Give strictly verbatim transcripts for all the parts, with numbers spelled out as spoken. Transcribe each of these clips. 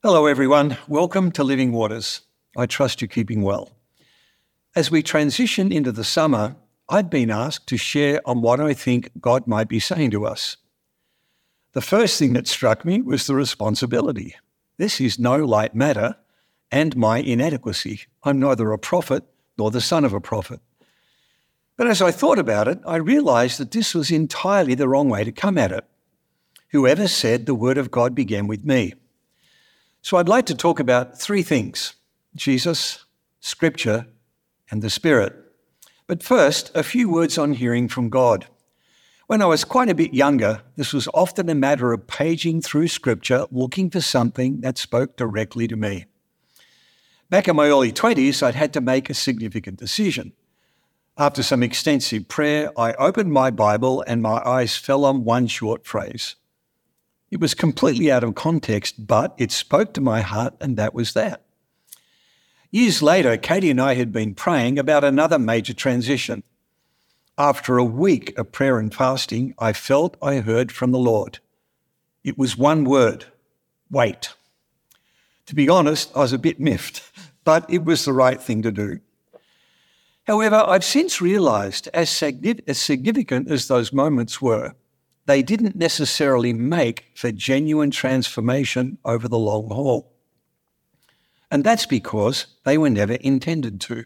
Hello everyone, welcome to Living Waters. I trust you're keeping well. As we transition into the summer, I've been asked to share on what I think God might be saying to us. The first thing that struck me was the responsibility. This is no light matter, and my inadequacy. I'm neither a prophet nor the son of a prophet. But as I thought about it, I realized that this was entirely the wrong way to come at it. Whoever said the word of God began with me? So I'd like to talk about three things: Jesus, Scripture, and the Spirit. But first, a few words on hearing from God. When I was quite a bit younger, this was often a matter of paging through Scripture, looking for something that spoke directly to me. Back in my early twenties, I'd had to make a significant decision. After some extensive prayer, I opened my Bible and my eyes fell on one short phrase. It was completely out of context, but it spoke to my heart, and that was that. Years later, Katie and I had been praying about another major transition. After a week of prayer and fasting, I felt I heard from the Lord. It was one word: wait. To be honest, I was a bit miffed, but it was the right thing to do. However, I've since realised, as significant as those moments were, they didn't necessarily make for genuine transformation over the long haul. And that's because they were never intended to.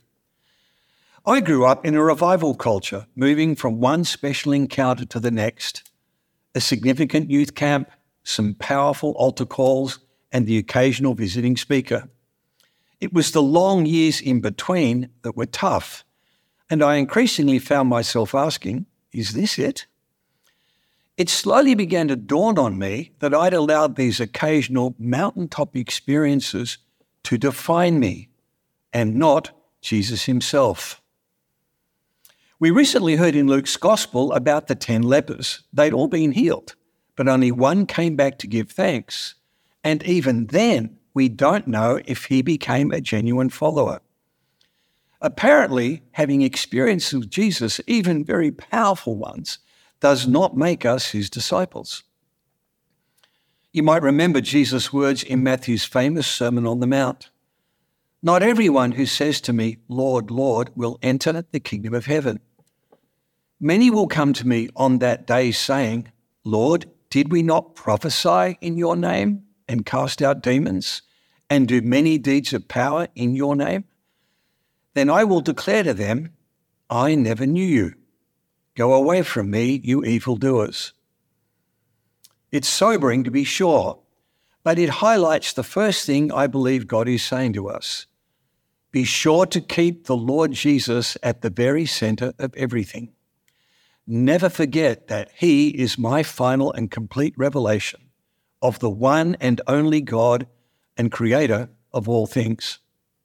I grew up in a revival culture, moving from one special encounter to the next, a significant youth camp, some powerful altar calls, and the occasional visiting speaker. It was the long years in between that were tough, and I increasingly found myself asking, is this it? It slowly began to dawn on me that I'd allowed these occasional mountaintop experiences to define me, and not Jesus himself. We recently heard in Luke's Gospel about the ten lepers. They'd all been healed, but only one came back to give thanks. And even then, we don't know if he became a genuine follower. Apparently, having experiences with Jesus, even very powerful ones, does not make us his disciples. You might remember Jesus' words in Matthew's famous Sermon on the Mount. Not everyone who says to me, Lord, Lord, will enter the kingdom of heaven. Many will come to me on that day saying, Lord, did we not prophesy in your name and cast out demons and do many deeds of power in your name? Then I will declare to them, I never knew you. Go away from me, you evildoers. It's sobering to be sure, but it highlights the first thing I believe God is saying to us. Be sure to keep the Lord Jesus at the very center of everything. Never forget that he is my final and complete revelation of the one and only God and creator of all things.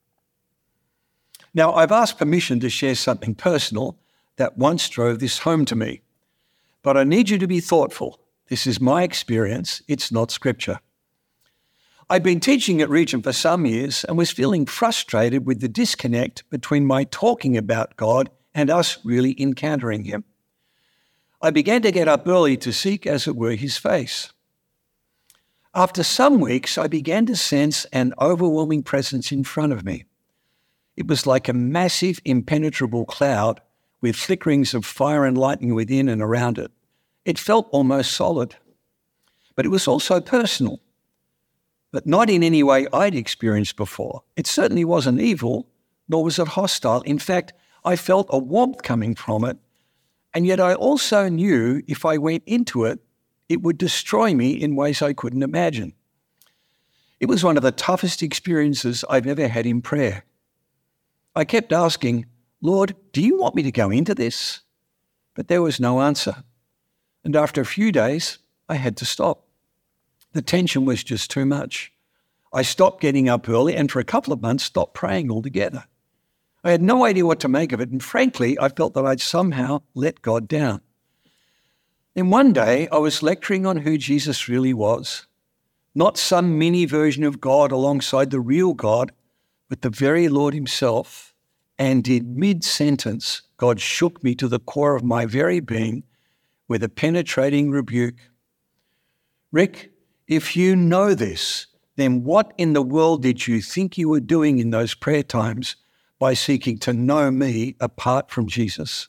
Now, I've asked permission to share something personal that once drove this home to me. But I need you to be thoughtful. This is my experience, it's not Scripture. I've been teaching at Regent for some years and was feeling frustrated with the disconnect between my talking about God and us really encountering him. I began to get up early to seek, as it were, his face. After some weeks, I began to sense an overwhelming presence in front of me. It was like a massive, impenetrable cloud with flickerings of fire and lightning within and around it. It felt almost solid, but it was also personal, but not in any way I'd experienced before. It certainly wasn't evil, nor was it hostile. In fact, I felt a warmth coming from it, and yet I also knew if I went into it, it would destroy me in ways I couldn't imagine. It was one of the toughest experiences I've ever had in prayer. I kept asking, Lord, do you want me to go into this? But there was no answer. And after a few days, I had to stop. The tension was just too much. I stopped getting up early and for a couple of months stopped praying altogether. I had no idea what to make of it, and frankly, I felt that I'd somehow let God down. Then one day, I was lecturing on who Jesus really was. Not some mini version of God alongside the real God, but the very Lord himself. And in mid-sentence, God shook me to the core of my very being with a penetrating rebuke. Rick, if you know this, then what in the world did you think you were doing in those prayer times by seeking to know me apart from Jesus?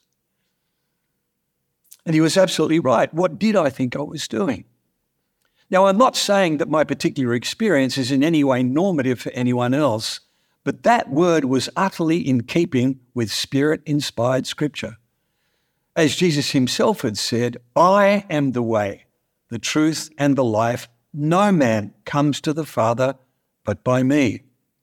And he was absolutely right. What did I think I was doing? Now, I'm not saying that my particular experience is in any way normative for anyone else, but that word was utterly in keeping with Spirit-inspired Scripture. As Jesus himself had said, I am the way, the truth, and the life. No man comes to the Father but by me.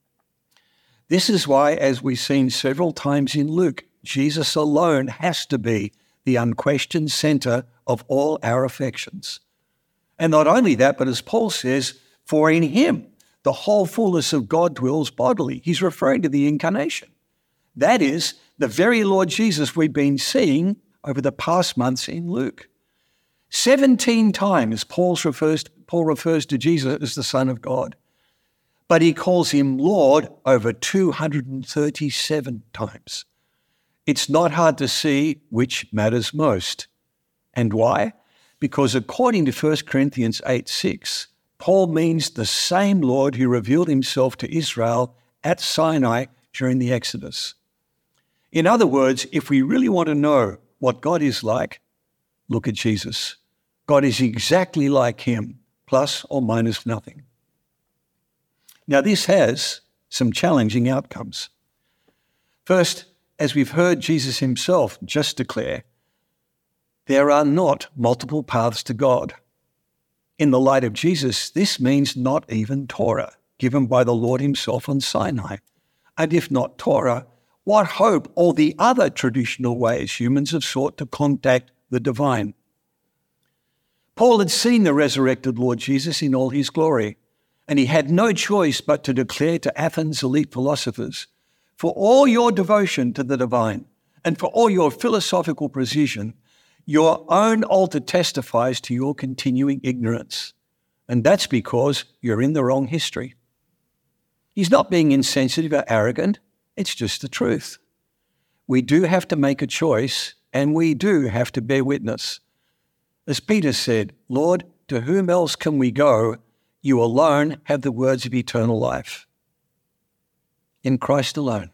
This is why, as we've seen several times in Luke, Jesus alone has to be the unquestioned centre of all our affections. And not only that, but as Paul says, for in him the whole fullness of God dwells bodily. He's referring to the incarnation. That is, the very Lord Jesus we've been seeing over the past months in Luke. Seventeen times Paul refers, Paul refers to Jesus as the Son of God, but he calls him Lord over two hundred thirty-seven times. It's not hard to see which matters most. And why? Because according to First Corinthians eight six, Paul means the same Lord who revealed himself to Israel at Sinai during the Exodus. In other words, if we really want to know what God is like, look at Jesus. God is exactly like him, plus or minus nothing. Now, this has some challenging outcomes. First, as we've heard Jesus himself just declare, there are not multiple paths to God. In the light of Jesus, this means not even Torah, given by the Lord himself on Sinai. And if not Torah, what hope all the other traditional ways humans have sought to contact the divine? Paul had seen the resurrected Lord Jesus in all his glory, and he had no choice but to declare to Athens' elite philosophers, for all your devotion to the divine and for all your philosophical precision, your own altar testifies to your continuing ignorance. And that's because you're in the wrong history. He's not being insensitive or arrogant. It's just the truth. We do have to make a choice, and we do have to bear witness. As Peter said, Lord, to whom else can we go? You alone have the words of eternal life. In Christ alone.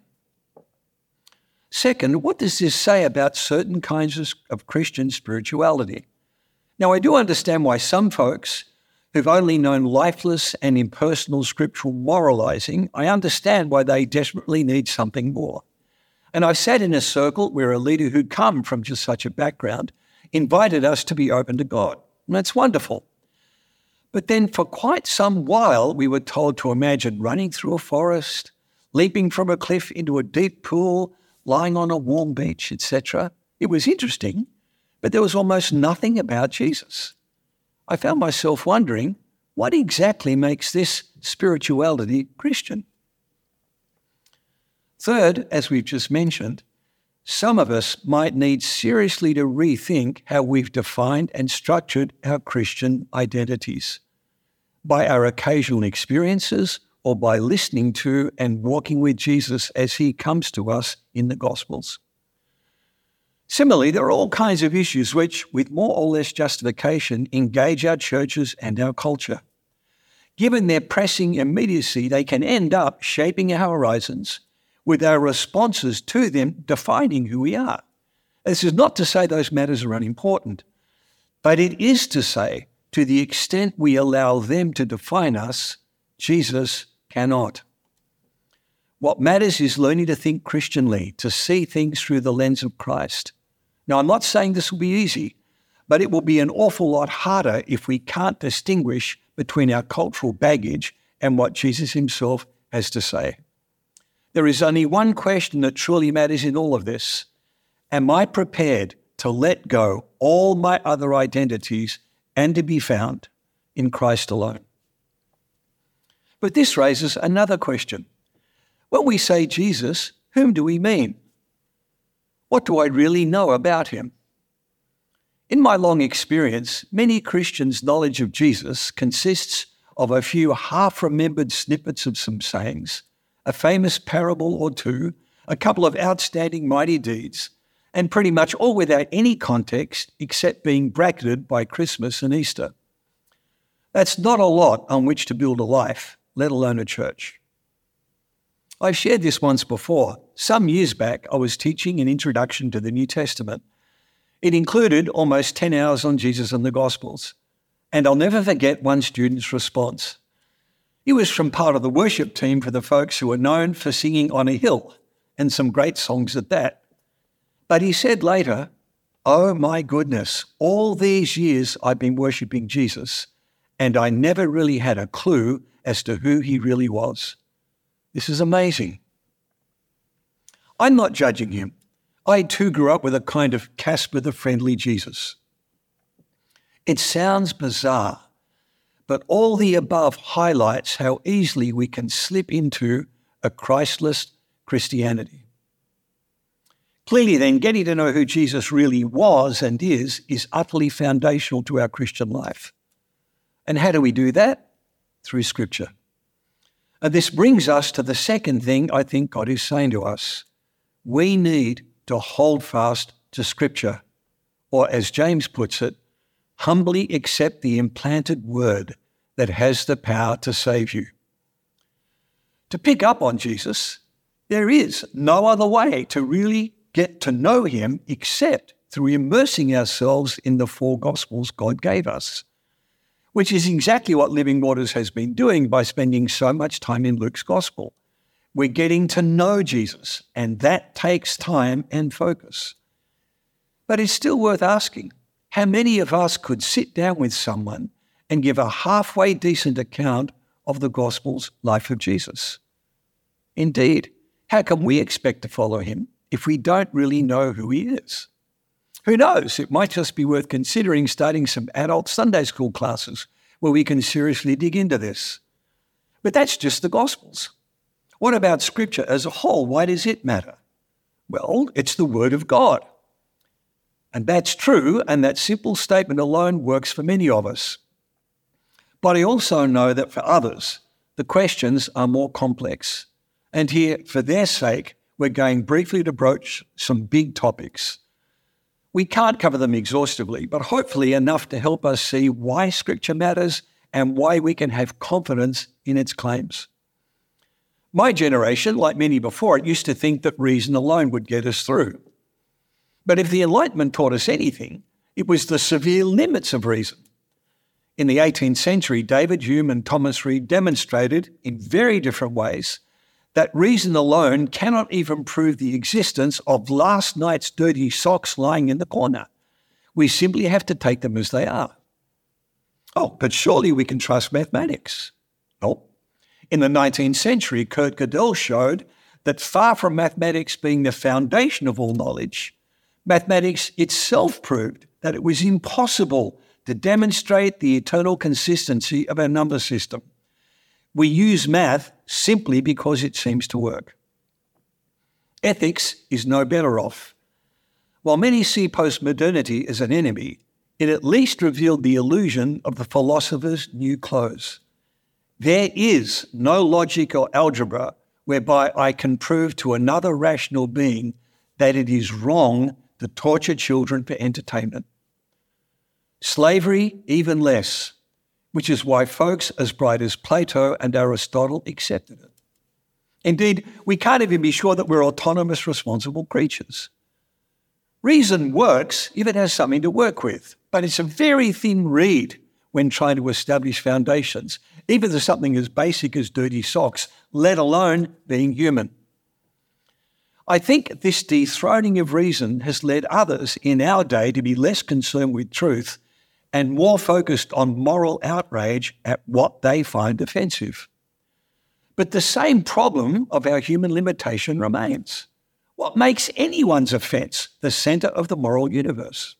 Second, what does this say about certain kinds of Christian spirituality? Now, I do understand why some folks who've only known lifeless and impersonal scriptural moralizing, I understand why they desperately need something more. And I sat in a circle where a leader who'd come from just such a background invited us to be open to God. And that's wonderful. But then for quite some while, we were told to imagine running through a forest, leaping from a cliff into a deep pool, lying on a warm beach, et cetera. It was interesting, but there was almost nothing about Jesus. I found myself wondering, what exactly makes this spirituality Christian? Third, as we've just mentioned, some of us might need seriously to rethink how we've defined and structured our Christian identities by our occasional experiences or by listening to and walking with Jesus as he comes to us in the Gospels. Similarly, there are all kinds of issues which, with more or less justification, engage our churches and our culture. Given their pressing immediacy, they can end up shaping our horizons, with our responses to them defining who we are. This is not to say those matters are unimportant, but it is to say, to the extent we allow them to define us, Jesus cannot. What matters is learning to think Christianly, to see things through the lens of Christ. Now, I'm not saying this will be easy, but it will be an awful lot harder if we can't distinguish between our cultural baggage and what Jesus himself has to say. There is only one question that truly matters in all of this. Am I prepared to let go all my other identities and to be found in Christ alone? But this raises another question. When we say Jesus, whom do we mean? What do I really know about him? In my long experience, many Christians' knowledge of Jesus consists of a few half-remembered snippets of some sayings, a famous parable or two, a couple of outstanding mighty deeds, and pretty much all without any context except being bracketed by Christmas and Easter. That's not a lot on which to build a life, let alone a church. I've shared this once before. Some years back, I was teaching an introduction to the New Testament. It included almost ten hours on Jesus and the Gospels. And I'll never forget one student's response. He was from part of the worship team for the folks who were known for singing on a hill, and some great songs at that. But he said later, "Oh my goodness, all these years I've been worshipping Jesus, and I never really had a clue as to who he really was. This is amazing." I'm not judging him. I too grew up with a kind of Casper the Friendly Jesus. It sounds bizarre, but all the above highlights how easily we can slip into a Christless Christianity. Clearly then, getting to know who Jesus really was and is, is utterly foundational to our Christian life. And how do we do that? Through Scripture. And this brings us to the second thing I think God is saying to us. We need to hold fast to Scripture, or as James puts it, humbly accept the implanted word that has the power to save you. To pick up on Jesus, there is no other way to really get to know him except through immersing ourselves in the four Gospels God gave us, which is exactly what Living Waters has been doing by spending so much time in Luke's Gospel. We're getting to know Jesus, and that takes time and focus. But it's still worth asking, how many of us could sit down with someone and give a halfway decent account of the Gospel's life of Jesus? Indeed, how can we expect to follow him if we don't really know who he is? Who knows, it might just be worth considering starting some adult Sunday school classes where we can seriously dig into this. But that's just the Gospels. What about Scripture as a whole? Why does it matter? Well, it's the Word of God. And that's true, and that simple statement alone works for many of us. But I also know that for others, the questions are more complex. And here, for their sake, we're going briefly to broach some big topics. We can't cover them exhaustively, but hopefully enough to help us see why Scripture matters and why we can have confidence in its claims. My generation, like many before it, used to think that reason alone would get us through. But if the Enlightenment taught us anything, it was the severe limits of reason. In the eighteenth century, David Hume and Thomas Reid demonstrated in very different ways that reason alone cannot even prove the existence of last night's dirty socks lying in the corner. We simply have to take them as they are. Oh, but surely we can trust mathematics. Nope. In the nineteenth century, Kurt Gödel showed that far from mathematics being the foundation of all knowledge, mathematics itself proved that it was impossible to demonstrate the eternal consistency of our number system. We use math simply because it seems to work. Ethics is no better off. While many see postmodernity as an enemy, it at least revealed the illusion of the philosopher's new clothes. There is no logic or algebra whereby I can prove to another rational being that it is wrong to torture children for entertainment. Slavery, even less, which is why folks as bright as Plato and Aristotle accepted it. Indeed, we can't even be sure that we're autonomous, responsible creatures. Reason works if it has something to work with, but it's a very thin reed when trying to establish foundations, even for something as basic as dirty socks, let alone being human. I think this dethroning of reason has led others in our day to be less concerned with truth and more focused on moral outrage at what they find offensive. But the same problem of our human limitation remains. What makes anyone's offence the centre of the moral universe?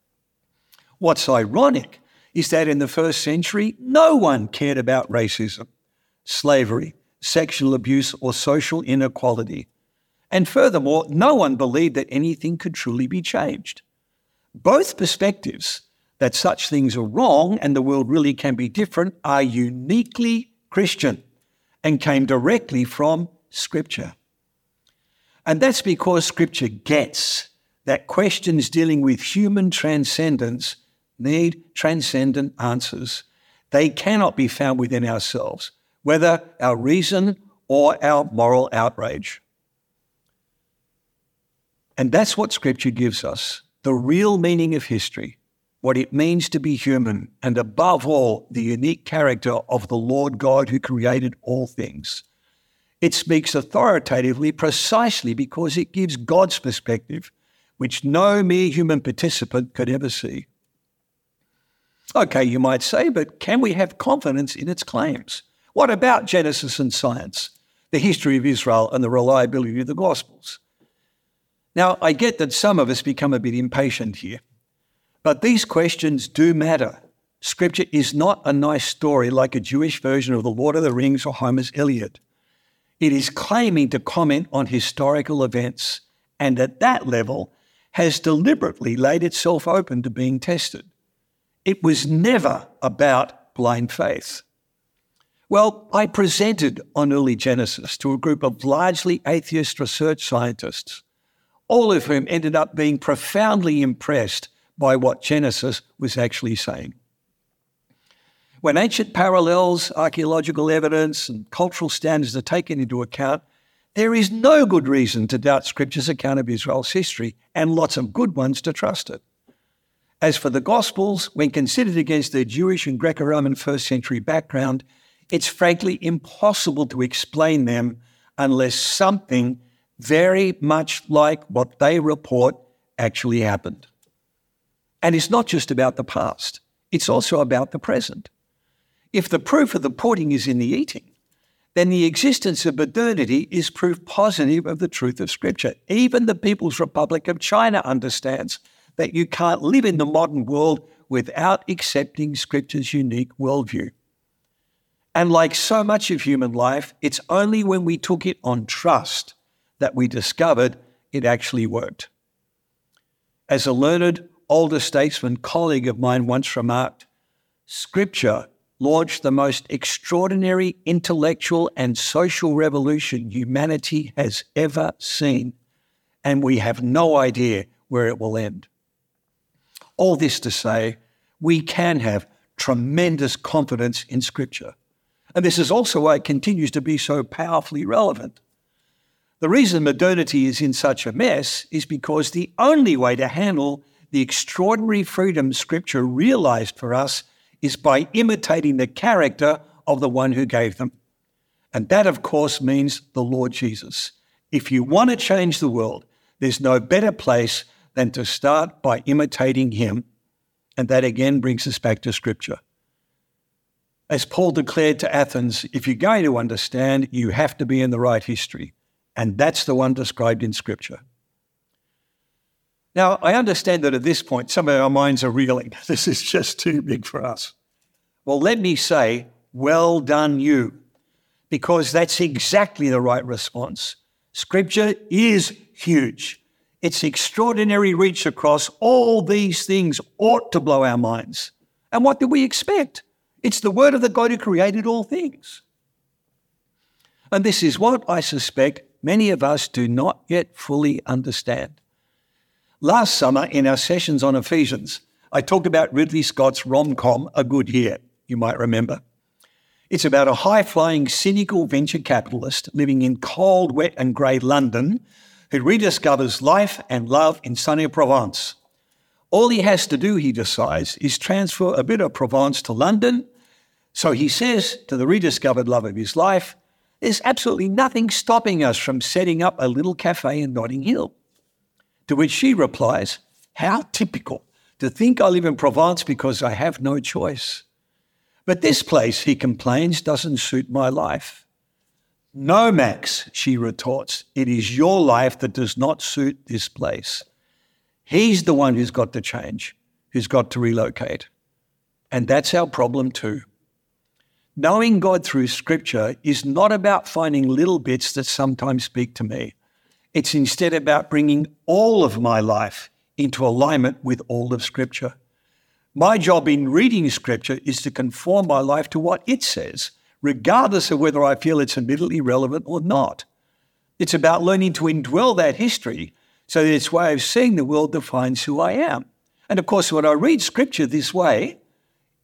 What's ironic is that in the first century, no one cared about racism, slavery, sexual abuse, or social inequality. And furthermore, no one believed that anything could truly be changed. Both perspectives, that such things are wrong and the world really can be different, are uniquely Christian and came directly from Scripture. And that's because Scripture gets that questions dealing with human transcendence need transcendent answers. They cannot be found within ourselves, whether our reason or our moral outrage. And that's what Scripture gives us, the real meaning of history, what it means to be human, and above all, the unique character of the Lord God who created all things. It speaks authoritatively precisely because it gives God's perspective, which no mere human participant could ever see. Okay, you might say, but can we have confidence in its claims? What about Genesis and science, the history of Israel and the reliability of the Gospels? Now, I get that some of us become a bit impatient here, but these questions do matter. Scripture is not a nice story like a Jewish version of The Lord of the Rings or Homer's Iliad. It is claiming to comment on historical events, and at that level has deliberately laid itself open to being tested. It was never about blind faith. Well, I presented on early Genesis to a group of largely atheist research scientists, all of whom ended up being profoundly impressed by what Genesis was actually saying. When ancient parallels, archaeological evidence, and cultural standards are taken into account, there is no good reason to doubt Scripture's account of Israel's history, and lots of good ones to trust it. As for the Gospels, when considered against their Jewish and Greco-Roman first century background, it's frankly impossible to explain them unless something very much like what they report actually happened. And it's not just about the past, it's also about the present. If the proof of the pudding is in the eating, then the existence of modernity is proof positive of the truth of Scripture. Even the People's Republic of China understands that you can't live in the modern world without accepting Scripture's unique worldview. And like so much of human life, it's only when we took it on trust that we discovered it actually worked. As a learned, older statesman colleague of mine once remarked, Scripture launched the most extraordinary intellectual and social revolution humanity has ever seen, and we have no idea where it will end. All this to say, we can have tremendous confidence in Scripture. And this is also why it continues to be so powerfully relevant. The reason modernity is in such a mess is because the only way to handle the extraordinary freedom Scripture realized for us is by imitating the character of the one who gave them. And that, of course, means the Lord Jesus. If you want to change the world, there's no better place than to start by imitating him. And that again brings us back to Scripture. As Paul declared to Athens, if you're going to understand, you have to be in the right history. And that's the one described in Scripture. Now, I understand that at this point, some of our minds are reeling. This is just too big for us. Well, let me say, well done you, because that's exactly the right response. Scripture is huge. Its extraordinary reach across all these things ought to blow our minds. And what do we expect? It's the word of the God who created all things. And this is what I suspect many of us do not yet fully understand. Last summer, in our sessions on Ephesians, I talked about Ridley Scott's rom-com, A Good Year, you might remember. It's about a high-flying, cynical venture capitalist living in cold, wet and grey London who rediscovers life and love in sunny Provence. All he has to do, he decides, is transfer a bit of Provence to London. So he says to the rediscovered love of his life, there's absolutely nothing stopping us from setting up a little cafe in Notting Hill. To which she replies, how typical to think I live in Provence because I have no choice. But this place, he complains, doesn't suit my life. No, Max, she retorts, it is your life that does not suit this place. He's the one who's got to change, who's got to relocate. And that's our problem too. Knowing God through Scripture is not about finding little bits that sometimes speak to me. It's instead about bringing all of my life into alignment with all of Scripture. My job in reading Scripture is to conform my life to what it says, regardless of whether I feel it's immediately relevant or not. It's about learning to indwell that history so that its way of seeing the world defines who I am. And of course, when I read Scripture this way,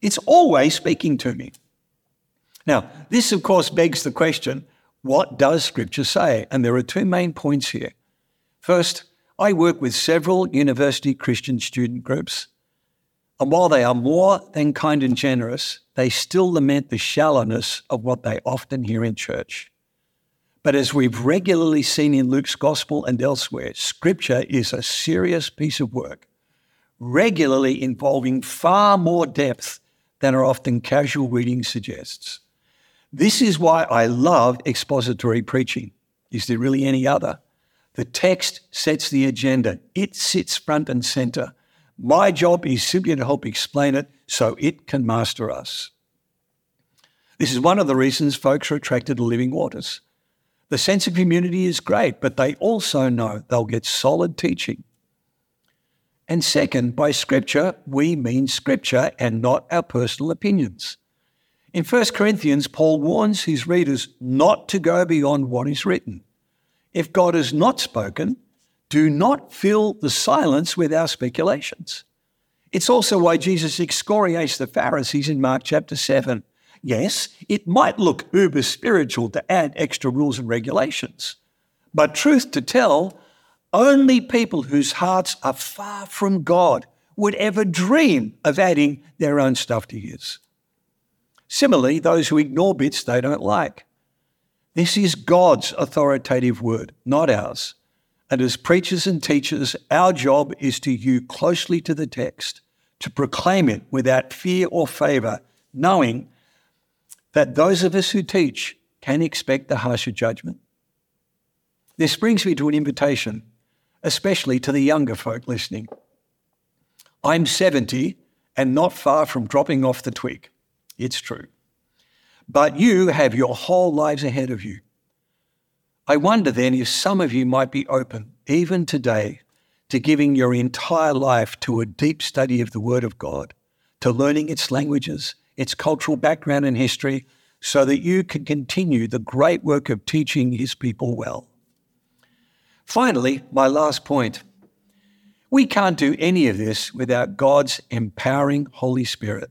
It's always speaking to me. Now, this of course begs the question, what does Scripture say? And there are two main points here. First, I work with several university Christian student groups, and while they are more than kind and generous, they still lament the shallowness of what they often hear in church. But as we've regularly seen in Luke's Gospel and elsewhere, Scripture is a serious piece of work, regularly involving far more depth than our often casual reading suggests. This is why I love expository preaching. Is there really any other? The text sets the agenda. It sits front and center. My job is simply to help explain it so it can master us. This is one of the reasons folks are attracted to Living Waters. The sense of community is great, but they also know they'll get solid teaching. And second, by Scripture, we mean Scripture and not our personal opinions. In First Corinthians, Paul warns his readers not to go beyond what is written. If God has not spoken, do not fill the silence with our speculations. It's also why Jesus excoriates the Pharisees in Mark chapter seven. Yes, it might look uber spiritual to add extra rules and regulations, but truth to tell, only people whose hearts are far from God would ever dream of adding their own stuff to his. Similarly, those who ignore bits they don't like. This is God's authoritative word, not ours. And as preachers and teachers, our job is to hew closely to the text, to proclaim it without fear or favour, knowing that those of us who teach can expect the harsher judgment. This brings me to an invitation, especially to the younger folk listening. I'm seventy and not far from dropping off the twig. It's true. But you have your whole lives ahead of you. I wonder then if some of you might be open, even today, to giving your entire life to a deep study of the Word of God, to learning its languages, its cultural background and history, so that you can continue the great work of teaching his people well. Finally, my last point. We can't do any of this without God's empowering Holy Spirit.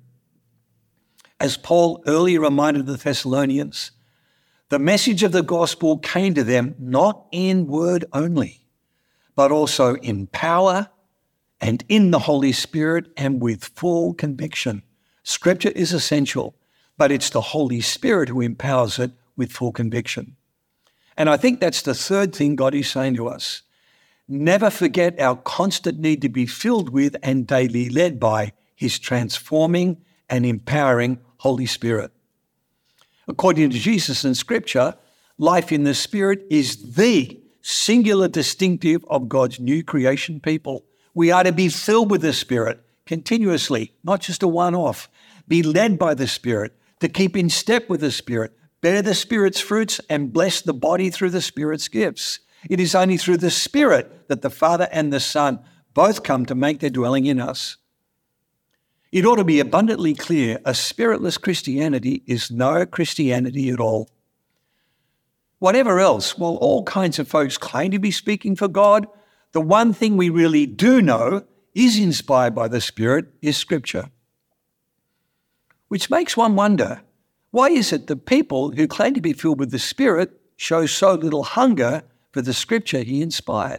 As Paul earlier reminded the Thessalonians, the message of the gospel came to them not in word only, but also in power and in the Holy Spirit and with full conviction. Scripture is essential, but it's the Holy Spirit who empowers it with full conviction. And I think that's the third thing God is saying to us. Never forget our constant need to be filled with and daily led by his transforming and empowering Holy Spirit. According to Jesus in Scripture, life in the Spirit is the singular distinctive of God's new creation people. We are to be filled with the Spirit continuously, not just a one-off. Be led by the Spirit, to keep in step with the Spirit, bear the Spirit's fruits, and bless the body through the Spirit's gifts. It is only through the Spirit that the Father and the Son both come to make their dwelling in us. It ought to be abundantly clear, a spiritless Christianity is no Christianity at all. Whatever else, while all kinds of folks claim to be speaking for God, the one thing we really do know is inspired by the Spirit is Scripture. Which makes one wonder, why is it that people who claim to be filled with the Spirit show so little hunger for the Scripture he inspired?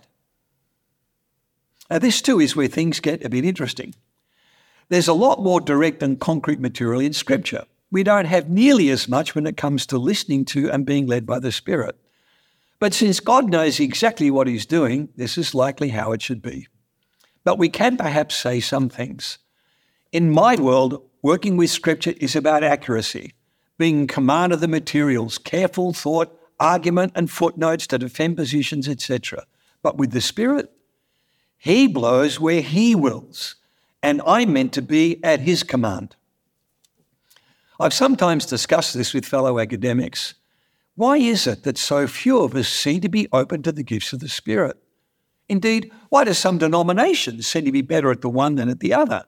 Now this too is where things get a bit interesting. There's a lot more direct and concrete material in Scripture. We don't have nearly as much when it comes to listening to and being led by the Spirit. But since God knows exactly what he's doing, this is likely how it should be. But we can perhaps say some things. In my world, working with Scripture is about accuracy, being in command of the materials, careful thought, argument and footnotes to defend positions, et cetera. But with the Spirit, he blows where he wills, and I'm meant to be at his command. I've sometimes discussed this with fellow academics. Why is it that so few of us seem to be open to the gifts of the Spirit? Indeed, why do some denominations seem to be better at the one than at the other?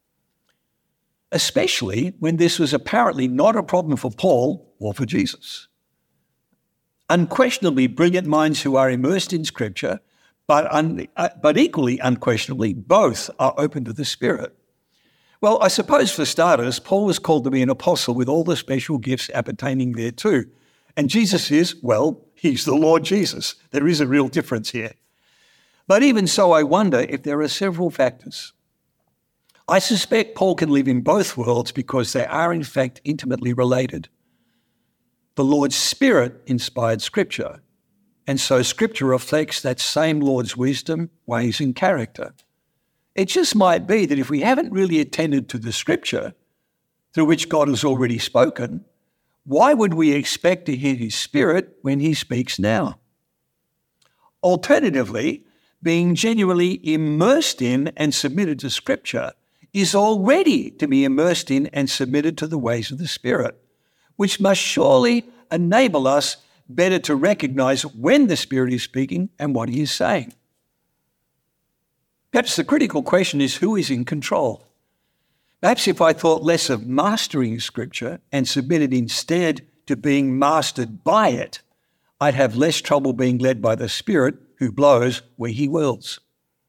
Especially when this was apparently not a problem for Paul or for Jesus. Unquestionably brilliant minds who are immersed in Scripture, but, un, uh, but equally unquestionably, both are open to the Spirit. Well, I suppose for starters, Paul was called to be an apostle with all the special gifts appertaining thereto. And Jesus is, well, he's the Lord Jesus. There is a real difference here. But even so, I wonder if there are several factors. I suspect Paul can live in both worlds because they are in fact intimately related. The Lord's Spirit inspired Scripture, and so Scripture reflects that same Lord's wisdom, ways and character. It just might be that if we haven't really attended to the Scripture through which God has already spoken, why would we expect to hear His Spirit when He speaks now? Alternatively, being genuinely immersed in and submitted to Scripture is already to be immersed in and submitted to the ways of the Spirit, which must surely enable us better to recognize when the Spirit is speaking and what He is saying. Perhaps the critical question is, who is in control? Perhaps if I thought less of mastering Scripture and submitted instead to being mastered by it, I'd have less trouble being led by the Spirit who blows where He wills.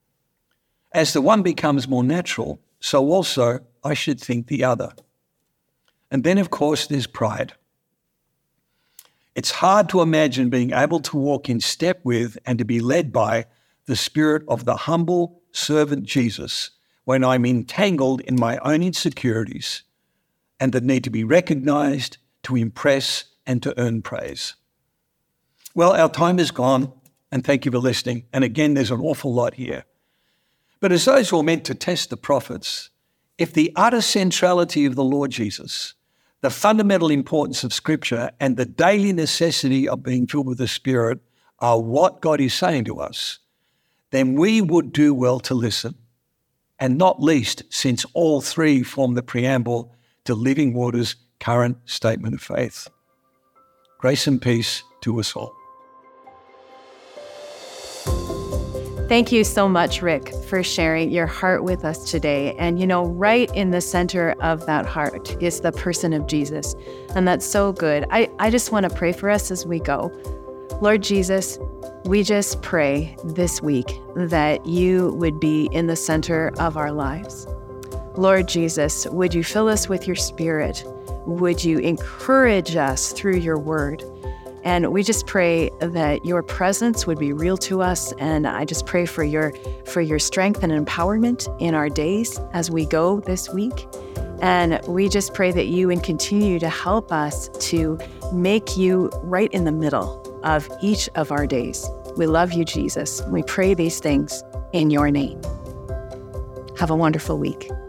As the one becomes more natural, so also I should think the other. And then, of course, there's pride. It's hard to imagine being able to walk in step with and to be led by the Spirit of the humble servant Jesus when I'm entangled in my own insecurities and that need to be recognized, to impress, and to earn praise. Well, our time is gone, and thank you for listening. And again, there's an awful lot here. But as those who are meant to test the prophets, if the utter centrality of the Lord Jesus, the fundamental importance of Scripture, and the daily necessity of being filled with the Spirit are what God is saying to us, then we would do well to listen, and not least since all three form the preamble to Living Waters' current statement of faith. Grace and peace to us all. Thank you so much, Rick, for sharing your heart with us today. And, you know, right in the center of that heart is the person of Jesus. And that's so good. I, I just want to pray for us as we go. Lord Jesus, we just pray this week that you would be in the center of our lives. Lord Jesus, would you fill us with your Spirit? Would you encourage us through your word? And we just pray that your presence would be real to us. And I just pray for your for your strength and empowerment in our days as we go this week. And we just pray that you would continue to help us to make you right in the middle of each of our days. We love you, Jesus. We pray these things in your name. Have a wonderful week.